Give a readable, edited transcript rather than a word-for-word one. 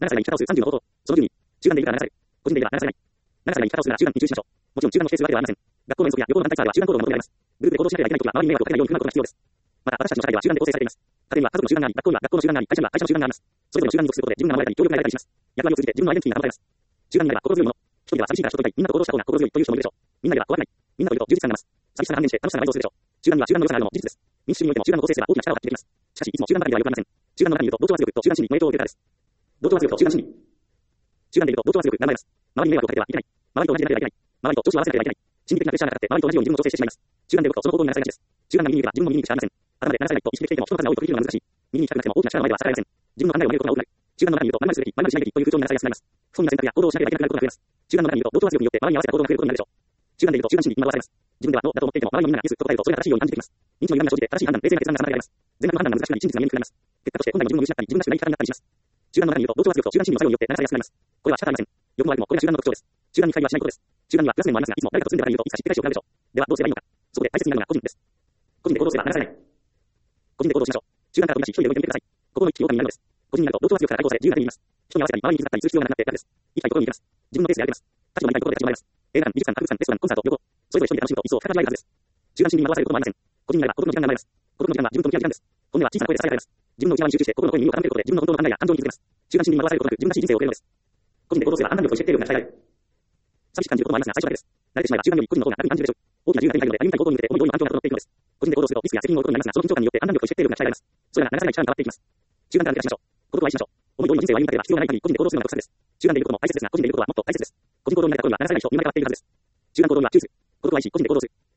7歳が生き方をする30の方法。その10に、集団でいるから7歳。個人でいれば7歳ない。7歳が生き方をするなら集団に注意しましょう。もちろん集団の否定するわけではありません。学校の遠足や旅行の団体ツアーでは集団行動を求められます。グループで行動しなければいけないときは周りに迷惑をかけないように工夫が必要です。また、私たちの社会は集団で構成されています。家庭には家族の集団があり、学校には学校の集団があり、会社には会社の集団があります。それぞれの集団に属することで自分が守られたり、協力が得られたりします。役割を通じて自分のアイデンティティが保たれます。集団になれば心強いもの。一人では寂しいから人といたい。みんなと行動した方が心強いという人もいるでしょう。みんなでは怖くない。みんなといると充実感が増す。寂しさが半減して楽しさが倍増するでしょう。集団には集団の良さがあるのも事実です。民主主義においても集団の構成性は大きな力を発揮できます。しかし、いつも集団ばかりではよくありません。集団の中にいると同調圧力と集団心理の影響を受けるからです。同調圧力と集団心理。集団でいると同調圧力が生まれます。周りに迷惑をかけてはいけない。周りと同じでなければいけない。周りと調子を合わせなければいけない。心理的なプレッシャーがかかって周りと同じように自分を調整してしまいます。集団でいるとその行動にならされがちです。集団が右にいれば自分も右に行くしかありません。頭でならさないと意識できていても人の数が多いと区切るのが難しい。右に行きたくなくても大きな力の前では逆らえません。自分の考えを曲げることが多くなる。集団の中にいると〇〇すべき、〇〇しないべきという風潮にならされやすくなります。不本意な選択や行動をしなければいけなくなることが増えます。集団の中にいると同調圧力によって周りに合わせた行動が増えることになるでしょう。集団でいると集団心理に惑わされます。自分ではノーだと思っていても周りのみんながイエスと答えるとそれが正しいように感じてきます。認知の歪みが生じて正しい判断、冷静な決断が妨げられます。全額の判断が難しくなり真実が見えにくくなります。結果として本来の自分を失ったり自分らしくない生き方になったりします。集団の中にいると同調圧力と集団心理の作用によって流されやすくなります。これは仕方ありません。良くも悪くもこれが集団の特徴です。集団に乖離はしないことです。集団にはプラス面もありますが、いつも誰かと住んでるからいるといつか失敗しを行うでしょう。ではどうすればいいのか。そこで大切になるのが個人です。個人で行動すれば流されない。個人で行動しましょう。集団から飛び出し一人で動いてみてください。心の一気に狼になるのです。個人になると同調圧力から解放され自由が手に入ります。人に合わせたり周りに気づかったりする必要がなくなって楽です。行きたいところに行きます。自分のペースで歩けます。立場にいたいところで立ち回れます。映画館、美術館、博物館、レストラン、コンサート、旅行。それぞれ一人で楽しむと一層深く味わえるはずです。集団心理に惑わされることもありません。個人になれば孤独の時間が生まれます。孤独の時間は自分と向き合う時間です。本音は小さな声でささやかれます。自分の内側に集中して心の声に耳を傾けることで自分の本当の考えや感情に気づけます。集団心理に惑わされることなく自分らしい人生を送れるのです。個人で行動すれば判断力と意思決定力が鍛えられる。寂しく感じることもありますが最初だけです。慣れてしまえば集団より個人の方が楽に感じるでしょう。大きな自由が手に入るので歩みたい行動に向けて思い通りの環境が整っていくのです。個人で行動するとリスクや責任を負うことになりますが、その緊張感によって判断力と意思決定力が鍛えられます。それが流されない力に変わっていきます。集団から抜け出しましょう。孤独を愛しましょう。思い通りの人生を歩みたければ必要がない限り個人で行動するのが得策です。集団でいることも大切ですが、個人でいることはもっと大切です。個人行動になった頃には流されない人を見分けがっているはずです。集団行動には注意する。孤独を愛し、個人で行動する。